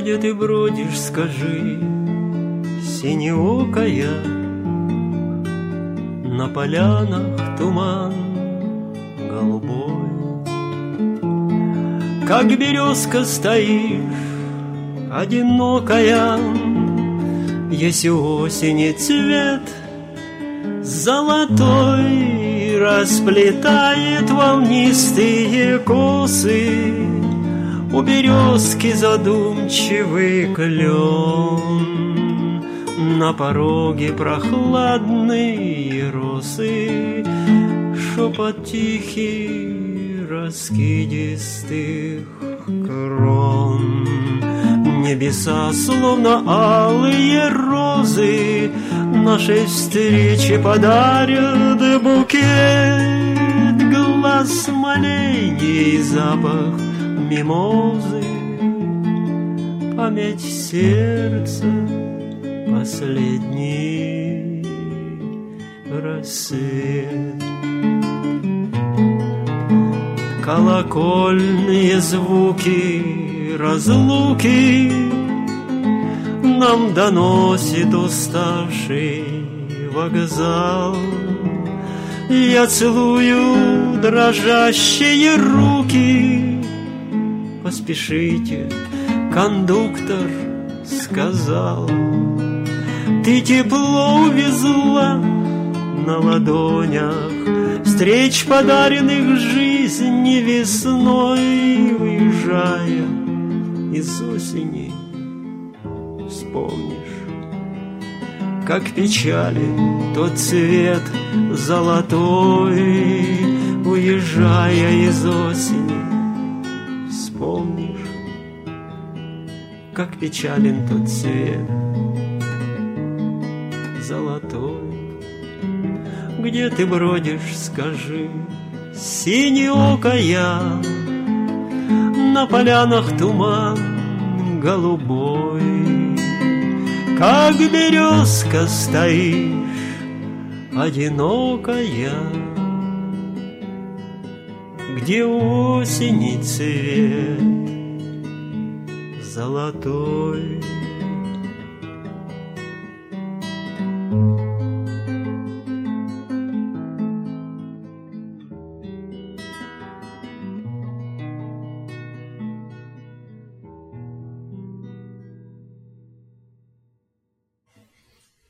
Где ты бродишь, скажи, синеокая? На полянах туман голубой. Как березка стоишь, одинокая, если осени цвет золотой расплетает волнистые косы. У березки задумчивый клен, на пороге прохладные росы, шепот тихий раскидистых крон. Небеса, словно алые розы, нашей встрече подарят букет глаз молений, запах мимозы, память сердца, последний рассвет. Колокольные звуки разлуки нам доносит уставший вокзал. Я целую дрожащие руки. Поспешите, кондуктор сказал. Ты тепло увезла на ладонях встреч, подаренных жизни весной. Уезжая из осени, вспомнишь, как печален тот цвет золотой. Уезжая из осени, вспомнишь, как печален тот цвет золотой. Где ты бродишь, скажи, синеокая? На полянах туман голубой. Как березка стоишь, одинокая, где осени цвет золотой.